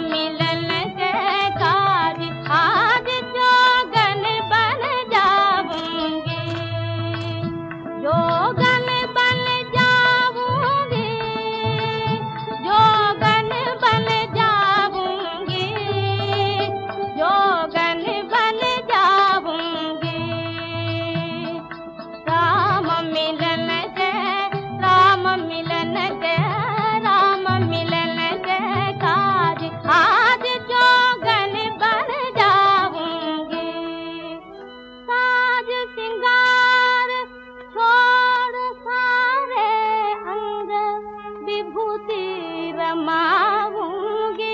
मिलन के काज आज जोगन बन जाऊंगी, जोगन बन जाऊंगी, जोगन बन जाऊंगी, जोगन बन जाऊंगी। राम मिलन के, राम मिलन के, राम मिलन के काज आज जोगन बन जाऊंगी। साज सिंगार छोड़ सारे अंग विभूति रमाऊंगी,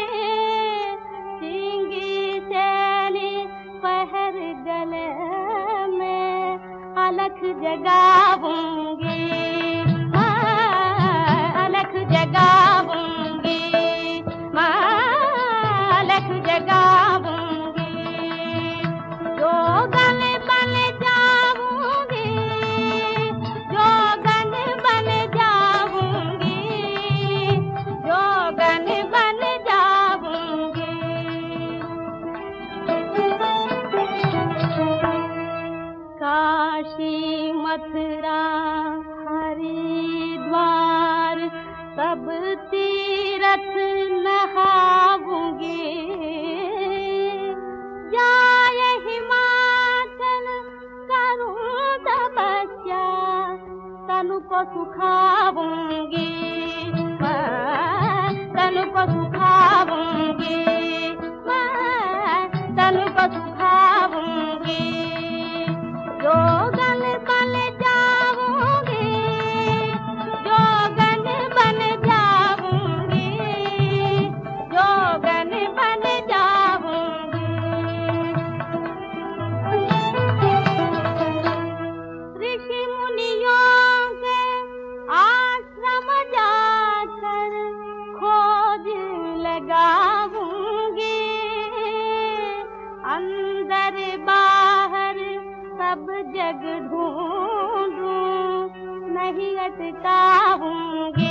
सींगी चैनी पहर गले में अलख जगाऊंगी, अलख जगाऊंगी, अलख जगाऊंगी। जोगन बन जाऊंगी, जोगन बन जाऊंगी, जोगन बन जाऊंगी। काशी मथुरा हरिद्वार सब तीरथ नहाऊंगी, जाय हिमाचल करूं तपस्या तनु को सुखाऊंगी, तनु को सुखाऊंगी, तनु को सुखाऊंगी। जोगन बन जाऊंगी, जोगन बन जाऊंगी, जोगन बन जाऊंगी। ऋषि मुनियों के आश्रम जाकर खोज लगाऊंगी, अंदर बाहर सब जग ढूंढूं नहीं अटकाऊंगी।